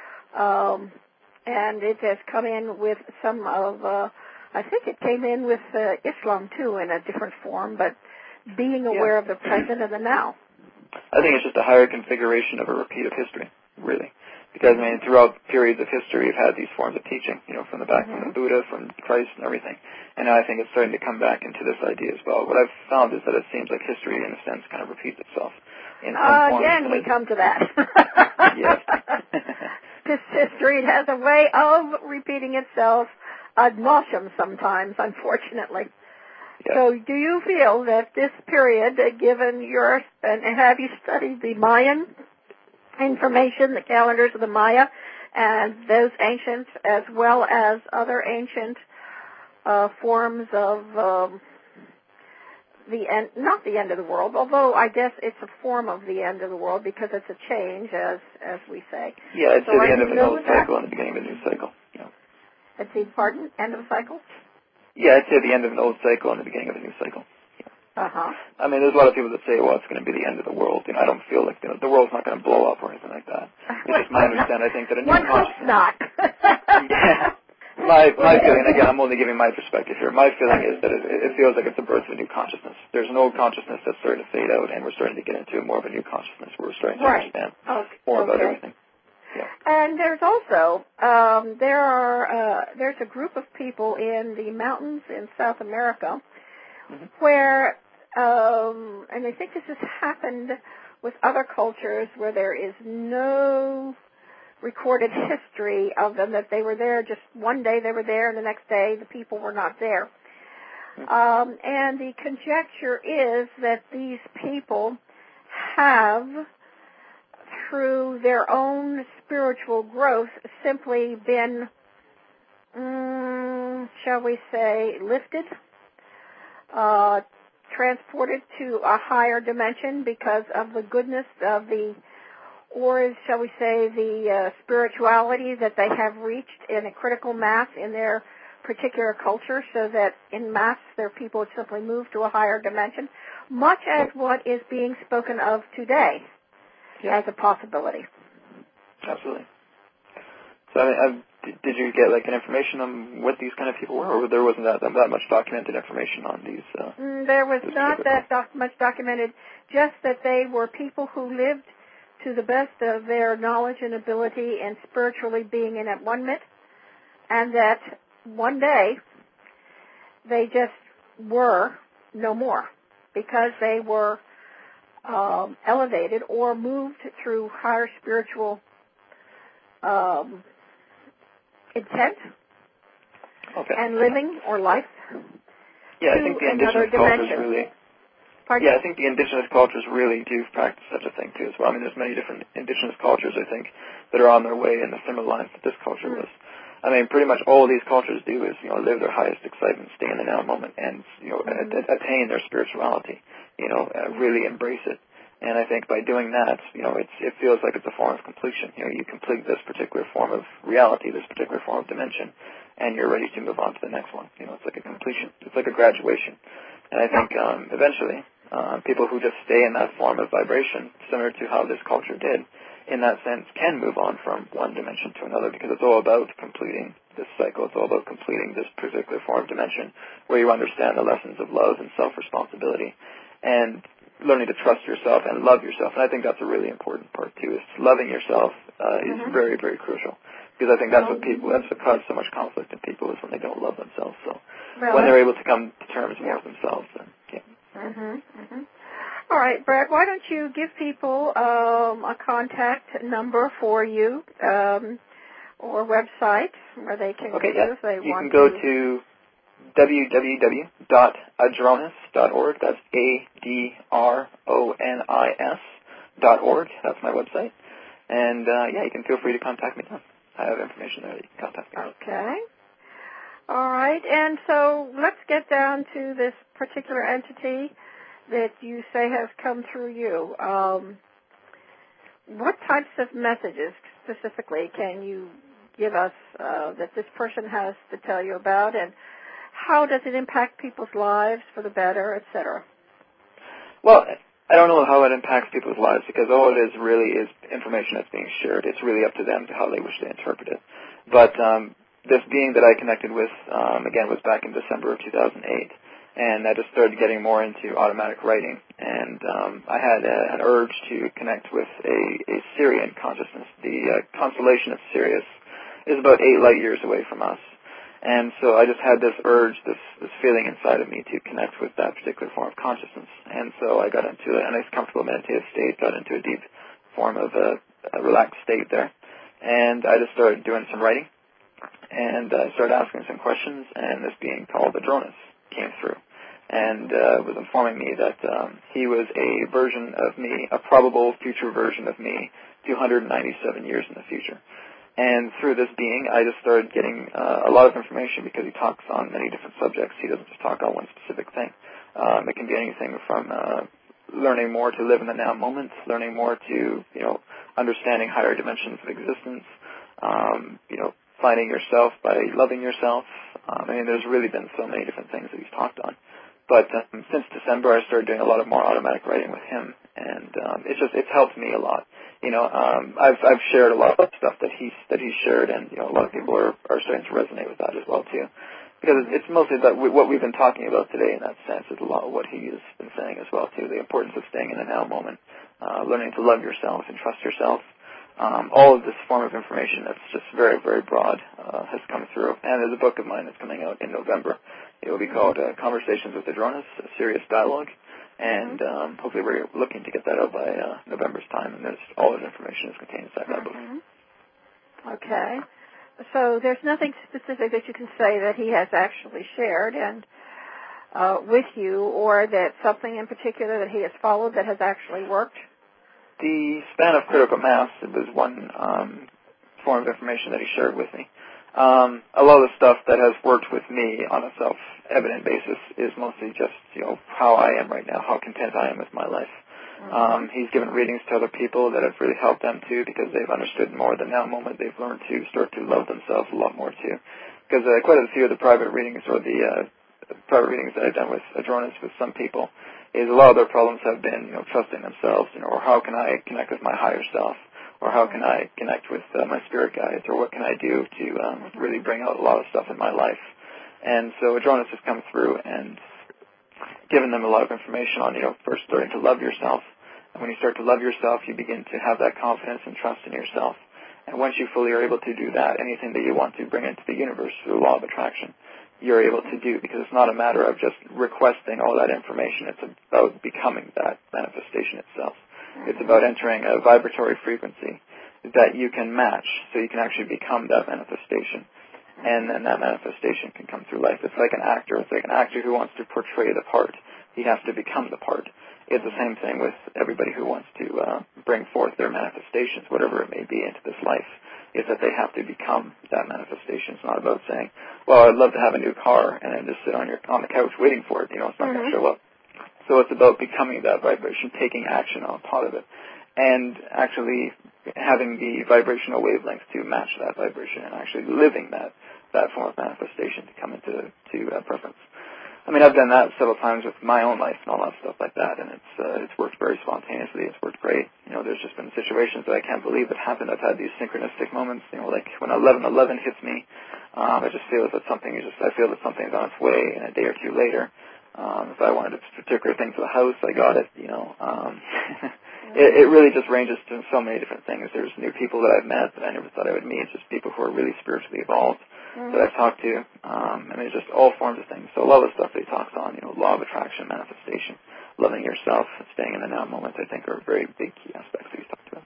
And it has come in with some of, I think it came in with Islam, too, in a different form, but being aware of the present and the now. I think it's just a higher configuration of a repeat of history, really. Because, I mean, throughout periods of history, we've had these forms of teaching, from the Buddha, from Christ and everything. And now I think it's starting to come back into this idea as well. What I've found is that it seems like history, in a sense, kind of repeats itself. Again, we come to that. Yes. This history has a way of repeating itself ad nauseum sometimes, unfortunately. Yes. So do you feel that this period, given and have you studied the Mayan information, the calendars of the Maya, and those ancient, as well as other ancient forms of not the end of the world, although I guess it's a form of the end of the world because it's a change, as we say. Yeah, it's the end of an old cycle and the beginning of a new cycle. Yeah. Pardon? End of a cycle? Yeah, I'd say the end of an old cycle and the beginning of a new cycle. I mean, there's a lot of people that say, well, it's going to be the end of the world. I don't feel like the world's not going to blow up or anything like that. It's just my understanding. I think that a new consciousness. Not. Yeah. My feeling, again, I'm only giving my perspective here. My feeling is that it feels like it's the birth of a new consciousness. There's an old consciousness that's starting to fade out, and we're starting to get into more of a new consciousness where we're starting to understand more about everything. Yeah. And there's also there's a group of people in the mountains in South America where, and I think this has happened with other cultures where there is no recorded history of them, that they were there just one day they were there and the next day the people were not there. And the conjecture is that these people have, through their own spiritual growth, simply been, shall we say, lifted, transported to a higher dimension because of the goodness of or shall we say, the spirituality that they have reached in a critical mass in their particular culture, so that in mass their people simply move to a higher dimension, much as what is being spoken of today as a possibility. Absolutely. So, I mean, did you get an information on what these kind of people were, or there wasn't that much documented information on these? There was not that much documented, just that they were people who lived to the best of their knowledge and ability and spiritually being in enlightenment, and that one day they just were no more because they were elevated or moved through higher spiritual intent and living or life. Yeah, I think the indigenous cultures really. Pardon? Yeah, I think the indigenous cultures really do practice such a thing too as well. I mean, there's many different indigenous cultures, I think, that are on their way in the similar lines that this culture was. I mean, pretty much all these cultures do is, live their highest excitement, stay in the now moment, and, attain their spirituality, really embrace it. And I think by doing that, it feels like it's a form of completion. You complete this particular form of reality, this particular form of dimension, and you're ready to move on to the next one. It's like a completion. It's like a graduation. And I think eventually people who just stay in that form of vibration, similar to how this culture did, in that sense, can move on from one dimension to another, because it's all about completing this cycle. It's all about completing this particular form of dimension where you understand the lessons of love and self-responsibility. And learning to trust yourself and love yourself. And I think that's a really important part too. Is loving yourself is very, very crucial, because I think that's what causes so much conflict in people, is when they don't love themselves. So when they're able to come to terms more with themselves, then All right, Brad, why don't you give people a contact number for you or website where they can go to if they want to. You can go to www.adronis.org. That's ADRONIS.org. That's my website. And, you can feel free to contact me. I have information there that you can contact me. Okay. All right. And so let's get down to this particular entity that you say has come through you. What types of messages specifically can you give us that this person has to tell you about, and how does it impact people's lives for the better, et cetera? Well, I don't know how it impacts people's lives, because all it is really is information that's being shared. It's really up to them to how they wish to interpret it. But this being that I connected with, again, was back in December of 2008, and I just started getting more into automatic writing. And I had an urge to connect with a Sirian consciousness. The constellation of Sirius is about 8 light years away from us. And so I just had this urge, this feeling inside of me to connect with that particular form of consciousness. And so I got into a nice, comfortable meditative state, got into a deep form of a relaxed state there. And I just started doing some writing. And I started asking some questions, and this being called Adronis came through. And was informing me that he was a version of me, a probable future version of me, 297 years in the future. And through this being, I just started getting a lot of information, because he talks on many different subjects. He doesn't just talk on one specific thing. It can be anything from learning more to live in the now moment, learning more to, understanding higher dimensions of existence, finding yourself by loving yourself. There's really been so many different things that he's talked on. But since December, I started doing a lot of more automatic writing with him, and it's helped me a lot. I've shared a lot of stuff that he's shared, and a lot of people are starting to resonate with that as well too, because it's mostly that what we've been talking about today. In that sense, is a lot of what he has been saying as well too. The importance of staying in the now moment, learning to love yourself and trust yourself. All of this form of information that's just very, very broad has come through. And there's a book of mine that's coming out in November. It will be called Conversations with Adronis, a Serious Dialogue. And hopefully we're looking to get that out by November's time. And all this information is contained inside that book. Okay. So there's nothing specific that you can say that he has actually shared and with you, or that something in particular that he has followed that has actually worked? The span of critical mass, it was one form of information that he shared with me. A lot of the stuff that has worked with me on a self-evident basis is mostly just, how I am right now, how content I am with my life. He's given readings to other people that have really helped them too, because they've understood more the now moment. They've learned to start to love themselves a lot more too. Because quite a few of the private readings, or the private readings that I've done with Adronis with some people, is a lot of their problems have been, trusting themselves, or how can I connect with my higher self, or how can I connect with my spirit guides, or what can I do to really bring out a lot of stuff in my life. And so Adronis has come through and given them a lot of information on, first starting to love yourself. And when you start to love yourself, you begin to have that confidence and trust in yourself. And once you fully are able to do that, anything that you want to bring into the universe through the law of attraction, you're able to do, because it's not a matter of just requesting all that information. It's about becoming that manifestation itself. It's about entering a vibratory frequency that you can match, so you can actually become that manifestation. And then that manifestation can come through life. It's like an actor. It's like an actor who wants to portray the part. He has to become the part. It's the same thing with everybody who wants to bring forth their manifestations, whatever it may be, into this life. Is that they have to become that manifestation. It's not about saying, well, I'd love to have a new car, and then just sit on the couch waiting for it. It's not going to show up. So it's about becoming that vibration, taking action on part of it, and actually having the vibrational wavelengths to match that vibration, and actually living that form of manifestation to come into preference. I've done that several times with my own life and all that stuff like that, and it's worked very spontaneously. It's worked great. There's just been situations that I can't believe that happened. I've had these synchronistic moments, like when 11:11 hits me, I just feel that something's on its way, and a day or two later, If I wanted a particular thing for the house, I got it, It really just ranges to so many different things. There's new people that I've met that I never thought I would meet, just people who are really spiritually evolved that I've talked to. And there's just all forms of things. So a lot of the stuff that he talks on, law of attraction, manifestation, loving yourself, staying in the now moment, I think are very big key aspects that he's talked about.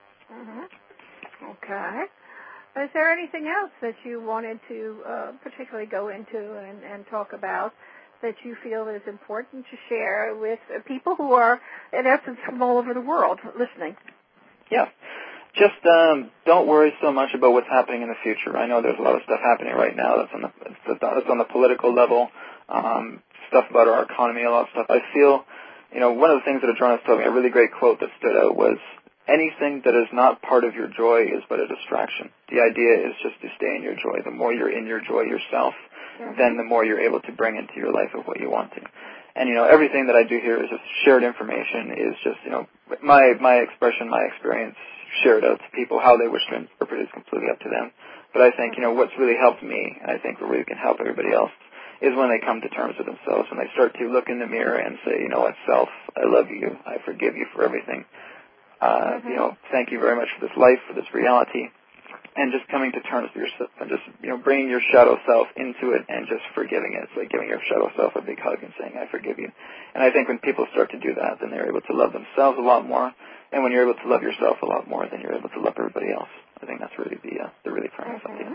Okay. Is there anything else that you wanted to particularly go into and talk about that you feel is important to share with people who are, in essence, from all over the world listening? Yeah. Just don't worry so much about what's happening in the future. I know there's a lot of stuff happening right now that's on the political level, stuff about our economy, a lot of stuff. I feel, one of the things that Adronis told me, a really great quote that stood out was, anything that is not part of your joy is but a distraction. The idea is just to stay in your joy. The more you're in your joy yourself, then the more you're able to bring into your life of what you want to. And, everything that I do here is just shared information, is just, my expression, my experience, shared out to people. How they wish to interpret is completely up to them. But I think, what's really helped me, and I think what really can help everybody else, is when they come to terms with themselves, when they start to look in the mirror and say, self, I love you, I forgive you for everything. Thank you very much for this life, for this reality. And just coming to terms with yourself and just, bringing your shadow self into it and just forgiving it. It's like giving your shadow self a big hug and saying, I forgive you. And I think when people start to do that, then they're able to love themselves a lot more. And when you're able to love yourself a lot more, then you're able to love everybody else. I think that's really the really premise idea.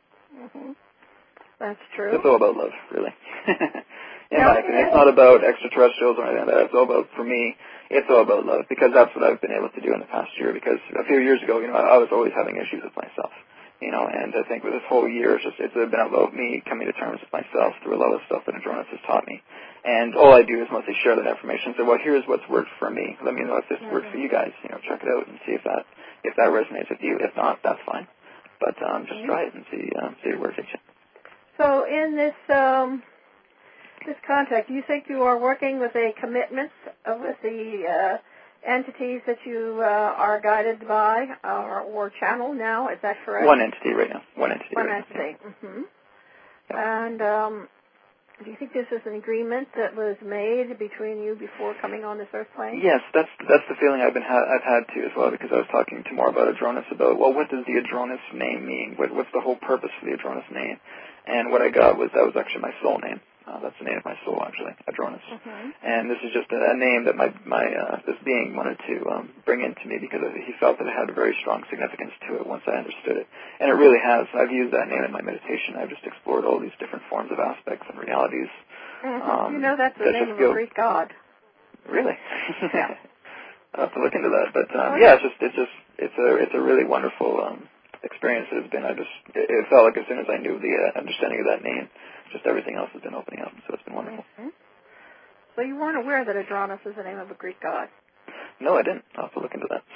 That's true. It's all about love, really. In my opinion, it's not about extraterrestrials or anything like that. It's all about, for me, it's all about love, because that's what I've been able to do in the past year. Because a few years ago, I was always having issues with myself, and I think with this whole year, it's been about me coming to terms with myself through a lot of stuff that Adronis has taught me. And all I do is mostly share that information. So, here's what's worked for me. Let me know if this works for you guys. Check it out and see if that resonates with you. If not, that's fine. But just try it and see if it works for you. So in this contact, do you think you are working with a commitment with the entities that you are guided by or channel now? Is that correct? One entity right now. One entity. Mm-hmm. And do you think this is an agreement that was made between you before coming on this earth plane? Yes, that's the feeling I've had too as well, because I was talking to more about Adronis about, what does the Adronis name mean? What's the whole purpose for the Adronis name? And what I got was that was actually my soul name. That's the name of my soul, actually, Adronis. And this is just a name that my this being wanted to bring into me, because he felt that it had a very strong significance to it once I understood it. And it really has. I've used that name in my meditation. I've just explored all these different forms of aspects and realities. That's the name of a Greek god. Really? Yeah. I'll have to look into that. But it's a really wonderful experience it has been. It felt like as soon as I knew the understanding of that name, just everything else has been opening up, so it's been wonderful. So you weren't aware that Adronis is the name of a Greek god? No, I didn't. I'll have to look into that.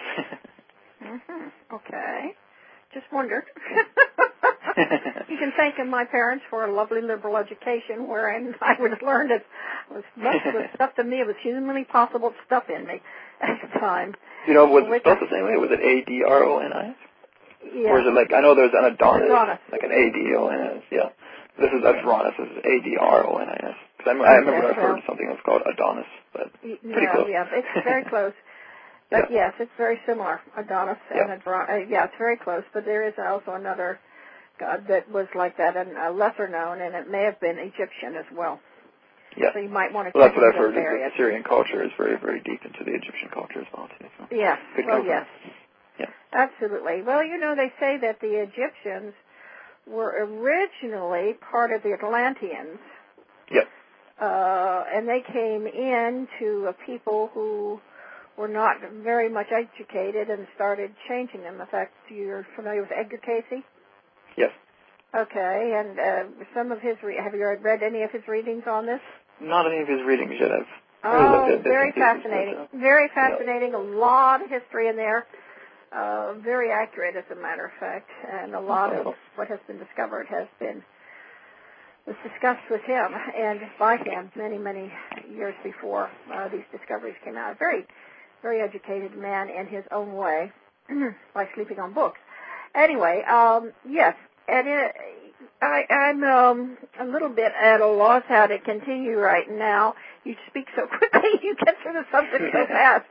Okay. Just wondered. You can thank my parents for a lovely liberal education, wherein I was learned that most of the stuff to me was humanly possible stuff in me at the time. Was it spelled the same way? Was it Adronis? Yeah. Or is it like, I know there's an Adonis, like an Adonis, yeah. This is Adronis, this is Adronis. Because I remember I've heard something that's called Adonis, but pretty close. Yeah, it's very close. But yes, it's very similar, Adonis and Adronis. Yeah, it's very close, but there is also another god that was like that, and lesser known, and it may have been Egyptian as well. Yeah. So you might want to that's what I've heard. The Syrian culture is very, very deep into the Egyptian culture as well, too. So yes. Well, yes. Yeah. Absolutely. Well, they say that the Egyptians were originally part of the Atlanteans. Yep. And they came in to a people who were not very much educated and started changing them. In fact, you're familiar with Edgar Cayce? Yes. Okay, and some of his, have you read any of his readings on this? Not any of his readings yet. Very fascinating. Very fascinating. A lot of history in there. Very accurate, as a matter of fact, and a lot of what has been discovered was discussed with him and by him many, many years before these discoveries came out. Very, very educated man in his own way, by sleeping on books. Anyway, yes, and I'm a little bit at a loss how to continue right now. You speak so quickly, you get through the subject so fast.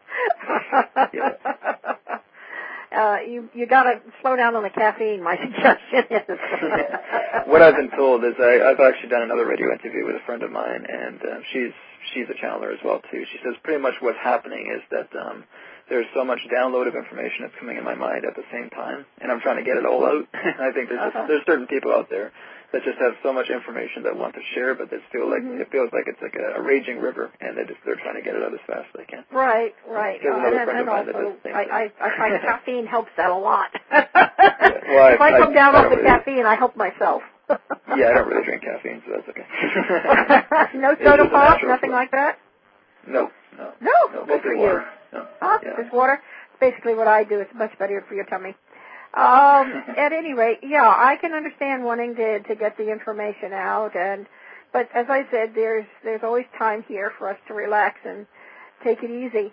You got to slow down on the caffeine, my suggestion is. What I've been told is I've actually done another radio interview with a friend of mine, and she's a channeler as well, too. She says pretty much what's happening is that there's so much download of information that's coming in my mind at the same time, and I'm trying to get it all out. I think there's certain people out there that just have so much information that want to share, but they feel like it feels like it's like a raging river, and they're trying to get it out as fast as they can. Right. There's another friend of mine that does the same thing. I find caffeine helps that a lot. Well, if I come down off the caffeine, I help myself. Yeah, I don't really drink caffeine, so that's okay. No soda pop, nothing like that? No. Good for you. No. Just water. It's basically what I do. It's much better for your tummy. At any rate, yeah, I can understand wanting to get the information out, but as I said, there's always time here for us to relax and take it easy.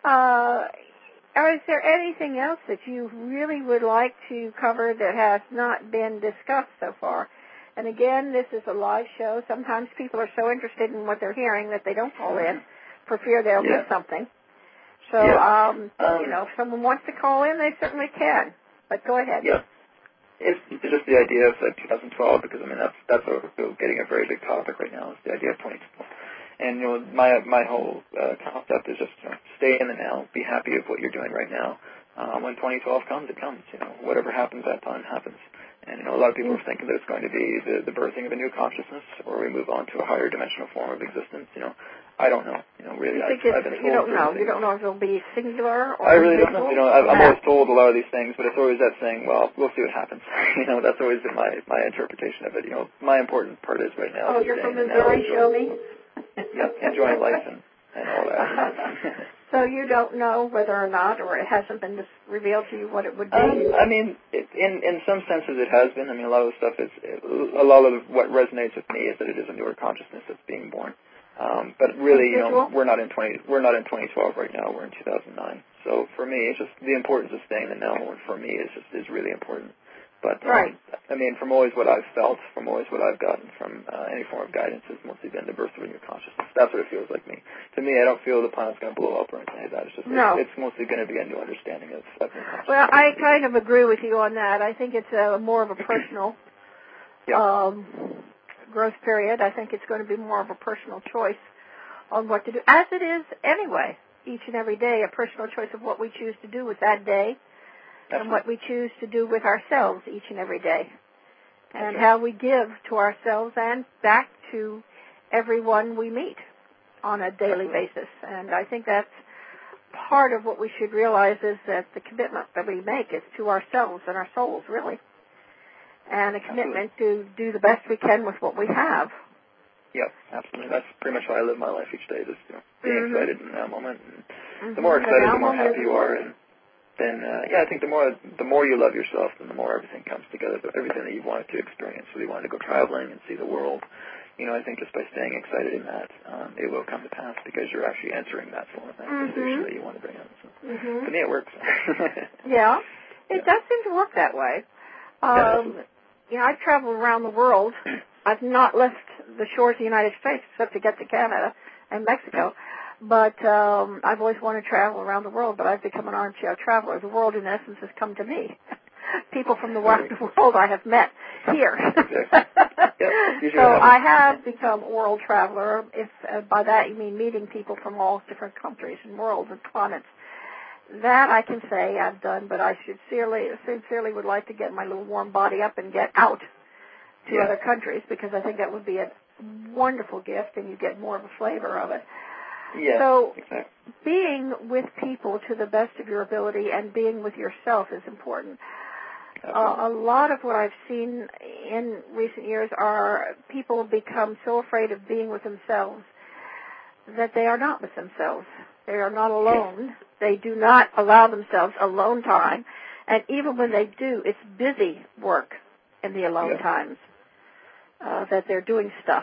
Is there anything else that you really would like to cover that has not been discussed so far? And again, this is a live show. Sometimes people are so interested in what they're hearing that they don't call in for fear they'll miss something. So, if someone wants to call in, they certainly can. But go ahead. Yeah. It's just the idea of 2012, because, I mean, that's getting a very big topic right now, is the idea of 2012. And, my whole concept is just, stay in the now, be happy with what you're doing right now. When 2012 comes, it comes. Whatever happens that time happens. And, a lot of people are thinking that it's going to be the birthing of a new consciousness, or we move on to a higher dimensional form of existence. I don't know. Really, I've been told. You don't know. You don't know if it'll be singular or I really don't know. I'm always told a lot of these things, but it's always that saying, well, we'll see what happens. That's always been my interpretation of it. My important part is right now. Oh, you're from Missouri, show me. Yep, enjoying life and all that. So you don't know whether or not, or it hasn't been revealed to you what it would be? I mean, in some senses it has been. I mean, a lot of the stuff a lot of what resonates with me is that it is a newer consciousness that's being born. But really, we're not in 2012 right now. We're in 2009. So for me, it's just the importance of staying in the now. And for me, is really important. But right. I mean, from always what I've felt, from always what I've gotten from any form of guidance, has mostly been the birth of a new consciousness. That's what it feels like me. To me, I don't feel the planet's going to blow up or anything like that. It's just it's mostly going to be a new understanding of new consciousness. Well, I kind of agree with you on that. I think it's more of a personal growth period. I think it's going to be more of a personal choice on what to do, as it is anyway, each and every day, a personal choice of what we choose to do with that day. Definitely. And what we choose to do with ourselves each and every day, and how we give to ourselves and back to everyone we meet on a daily basis. And I think that's part of what we should realize, is that the commitment that we make is to ourselves and our souls, really, and a commitment to do the best we can with what we have. Yep, absolutely. That's pretty much how I live my life each day, just being excited in that moment. And the more excited, the more happy you are, and then I think the more you love yourself, then the more everything comes together. Everything that you wanted to experience, whether you wanted to go traveling and see the world, I think just by staying excited in that, it will come to pass, because you're actually answering that form of manifestation that you want to bring out. So for me, it works. It does seem to work that way. I've traveled around the world. I've not left the shores of the United States except to get to Canada and Mexico. But I've always wanted to travel around the world, but I've become an armchair traveler. The world, in essence, has come to me. People from the world I have met here. So I have become a world traveler. If by that you mean meeting people from all different countries and worlds and continents. That I can say I've done, but I sincerely would like to get my little warm body up and get out to other countries, because I think that would be a wonderful gift, and you get more of a flavor of it. So being with people to the best of your ability and being with yourself is important. A lot of what I've seen in recent years are people become so afraid of being with themselves that they are not with themselves. They are not alone. They do not allow themselves alone time. And even when they do, it's busy work in the alone times that they're doing stuff.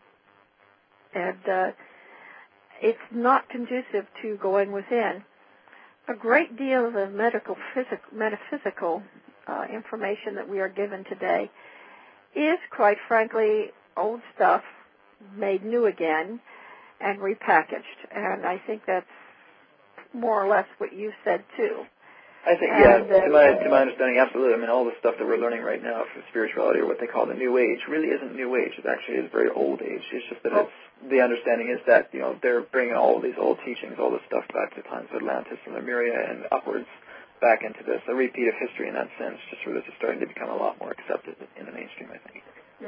And it's not conducive to going within. A great deal of the metaphysical information that we are given today is, quite frankly, old stuff made new again and repackaged. And I think that's more or less what you said, too. I think, to my understanding, absolutely. I mean, all the stuff that we're learning right now for spirituality, or what they call the New Age, really isn't New Age. It actually is very old age. It's just that the understanding is that, they're bringing all of these old teachings, all this stuff back to times of Atlantis and Lemuria and upwards back into this. A repeat of history in that sense, just where this is starting to become a lot more accepted in the mainstream, I think.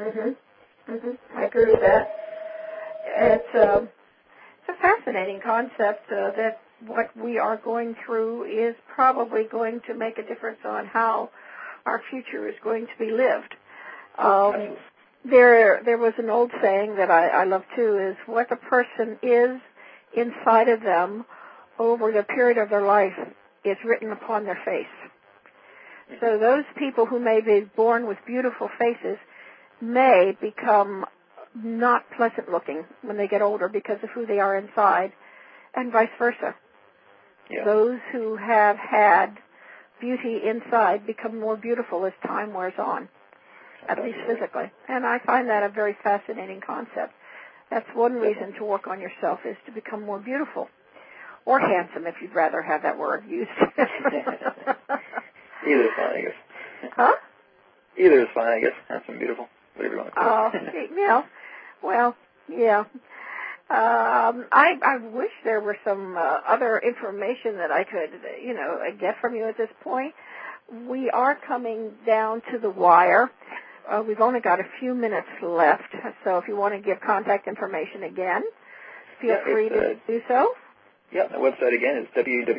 I agree with that. It's a fascinating concept that what we are going through is probably going to make a difference on how our future is going to be lived. There was an old saying that I love too, is what a person is inside of them over the period of their life is written upon their face. So those people who may be born with beautiful faces may become not pleasant looking when they get older because of who they are inside, and vice versa. Yeah. Those who have had beauty inside become more beautiful as time wears on, at least physically. And I find that a very fascinating concept. That's one reason to work on yourself, is to become more beautiful. Or handsome, if you'd rather have that word used. Either is fine, I guess. Huh? Either is fine, I guess. Handsome, beautiful, whatever you want to call it. Well, yeah. I wish there were some other information that I could, get from you at this point. We are coming down to the wire. We've only got a few minutes left, so if you want to give contact information again, feel free to do so. Yeah, the website again is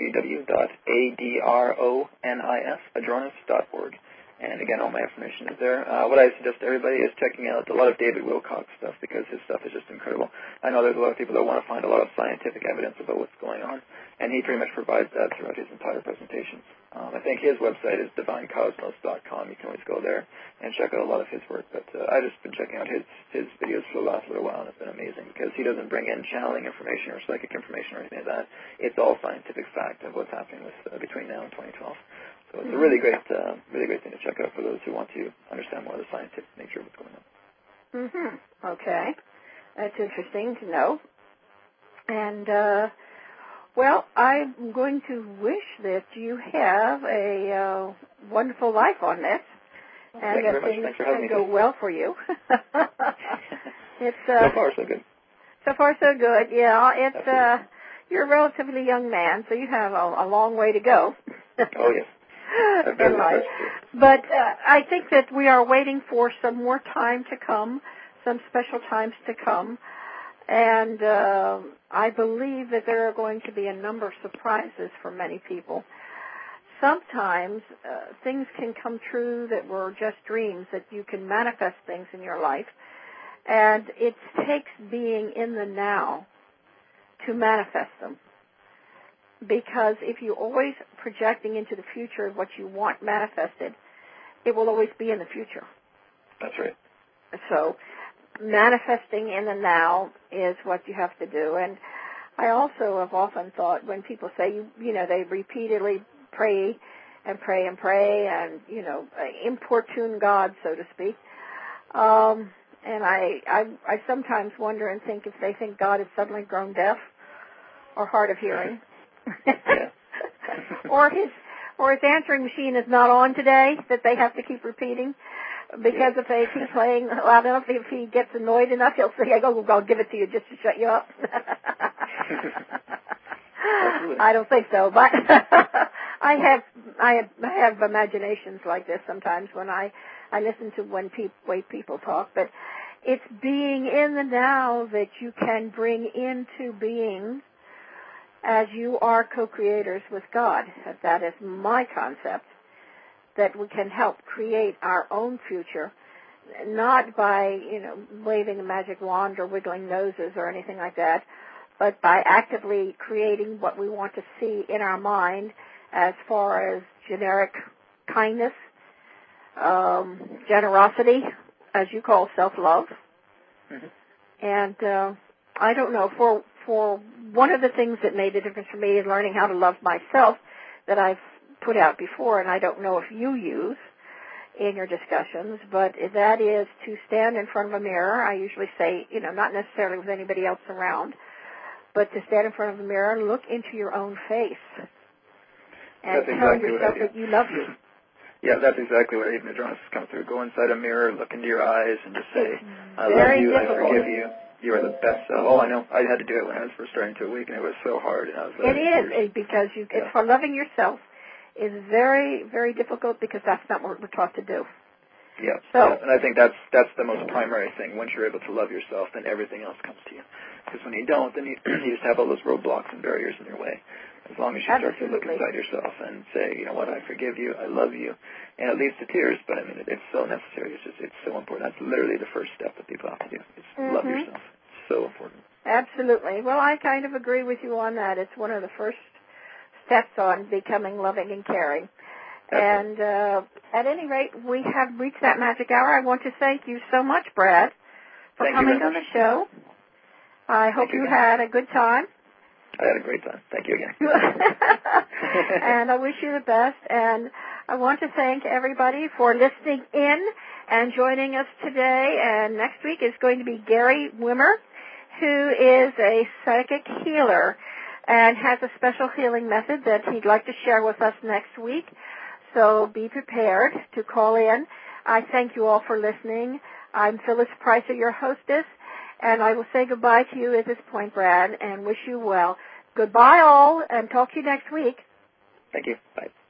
www.adronis.org. And again, all my information is there. What I suggest to everybody is checking out a lot of David Wilcock's stuff, because his stuff is just incredible. I know there's a lot of people that want to find a lot of scientific evidence about what's going on, and he pretty much provides that throughout his entire presentations. I think his website is divinecosmos.com. You can always go there and check out a lot of his work. But I've just been checking out his videos for the last little while, and it's been amazing, because he doesn't bring in channeling information or psychic information or anything like that. It's all scientific fact of what's happening with between now and 2012. So it's a really great thing to check out for those who want to understand more of the scientific nature of what's going on. Okay. That's interesting to know. And, I'm going to wish that you have a wonderful life on this. And that things can go well for you. It's so far, so good. So far, so good. Yeah, it's you're a relatively young man, so you have a long way to go. Oh, yes. In life. But I think that we are waiting for some more time to come, some special times to come, and I believe that there are going to be a number of surprises for many people. Sometimes things can come true that were just dreams, that you can manifest things in your life, and it takes being in the now to manifest them. Because if you're always projecting into the future what you want manifested, it will always be in the future. That's right. So manifesting in the now is what you have to do. And I also have often thought, when people say, they repeatedly pray and pray and pray and, importune God, so to speak. And I sometimes wonder and think if they think God has suddenly grown deaf or hard of hearing. or his answering machine is not on today, that they have to keep repeating, because if they keep playing loud enough, if he gets annoyed enough, he'll say, I'll give it to you just to shut you up. I don't think so, but I have imaginations like this sometimes when I listen to way people talk. But it's being in the now that you can bring into being as you are co-creators with God. That is my concept, that we can help create our own future, not by, waving a magic wand or wiggling noses or anything like that, but by actively creating what we want to see in our mind as far as generic kindness, generosity, as you call self-love. Mm-hmm. And I don't know, for one of the things that made a difference for me is learning how to love myself, that I've put out before, and I don't know if you use, in your discussions, but that is to stand in front of a mirror. I usually say, not necessarily with anybody else around, but to stand in front of a mirror and look into your own face and tell yourself that you love you. Yeah, that's exactly what hypnodromists come through. Go inside a mirror, look into your eyes, and just say, I love you, I forgive you. You are the best self. Oh, I know. I had to do it when I was first starting to awaken. It was so hard. And I was like, it is, because for loving yourself is very, very difficult, because that's not what we're taught to do. Yeah. And I think that's the most primary thing. Once you're able to love yourself, then everything else comes to you. Because when you don't, then you just have all those roadblocks and barriers in your way. As long as you start to look inside yourself and say, you know what, I forgive you, I love you, and it leads to tears, but I mean, it's so necessary. It's so important. That's literally the first step that people have to do. It's love yourself. It's so important. Absolutely. Well, I kind of agree with you on that. It's one of the first steps on becoming loving and caring. And at any rate, we have reached that magic hour. I want to thank you so much, Brad, for coming on the show. I hope you had a good time. I had a great time. Thank you again. And I wish you the best. And I want to thank everybody for listening in and joining us today. And next week is going to be Gary Wimmer, who is a psychic healer and has a special healing method that he'd like to share with us next week. So be prepared to call in. I thank you all for listening. I'm Phyllis Pricer, your hostess, and I will say goodbye to you at this point, Brad, and wish you well. Goodbye all, and talk to you next week. Thank you. Bye.